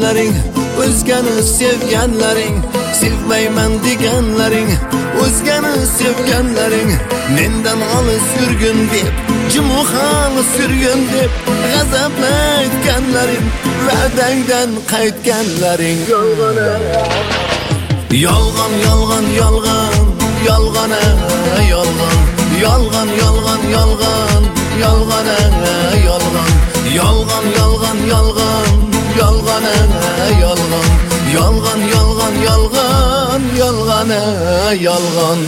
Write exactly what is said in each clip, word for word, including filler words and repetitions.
deganlaring, o'zgani sevganlaring, sevmayman deganlaring, o'zgani sevganlaring, mendan olis yurgin deb, jimu xolis yurgin deb, g'azabla aytganlaring, va'dangdan qaytganlaring. Yolg'on, yolg'on, yolg'on, yolg'ona, yolg'on, yolg'on, yolg'on, yolg'on, yolg'ona, yolg'on, yolg'on, yolg'on, yolg'on, yolg'ona, yolg'on, yolg'on, yolg'on, yolg'on, yolg'ona, yolg'on.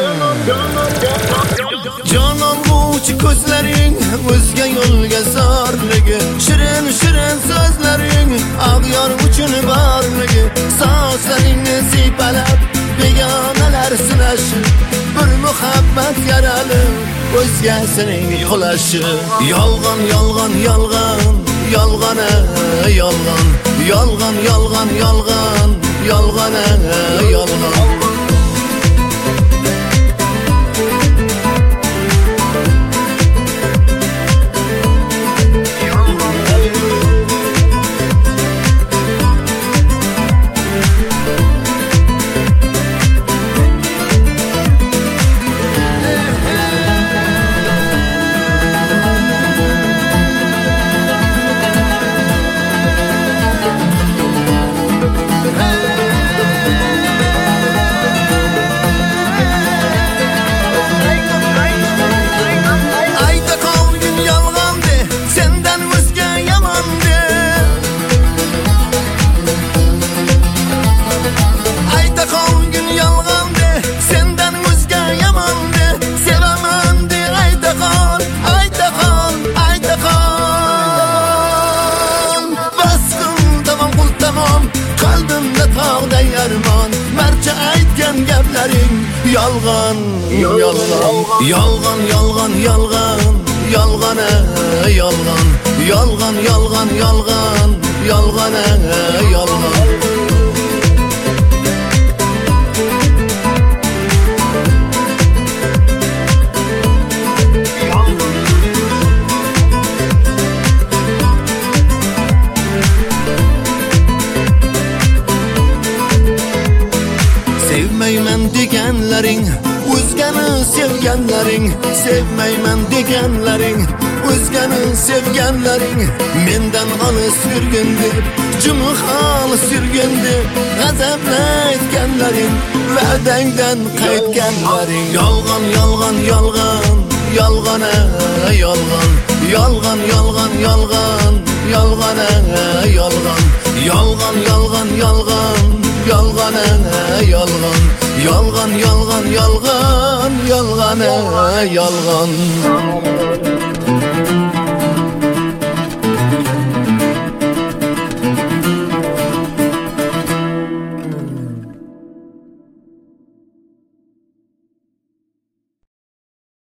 Jonon buchi ko'zlaring, o'zga yo'lga zorligi, shirin shirin so'zlaring, ag'yor uchun borligi, sochlaringni siypalab, begonalar sinashi, bir muhabbat yarali, o'zgasining qulashi. Yolg'on, yolg'on, yolg'on, yolg'ona, yolg'on, yolg'on, yolg'on, yolg'on, yolg'ona, yolg'on. Yolg'on, yolg'on, yolg'on, yolg'on, yolg'on, yolg'ona, yolg'on, yolg'on, yolg'on, yolg'on, yolg'ona, yolg'on. Sevmayman deganlaring, o'zgani sevganlaring, sevmayman deganlaring, o'zgani sevganlaring, mendan olis yurgin deb, jimu xolis yurgin deb, g'azabla aytganlaring, va'dangdan qaytganlaring. Yolg'on, yolg'on, yolg'on, yolg'ona, yolg'on, yolg'on, yolg'on, yolg'on, yolg'ona, yolg'on, yolg'on, yolg'on, yolg'on, yolg'ona, yolg'on, yolg'on, yolg'on, yolg'on, yolg'ona, yolg'on.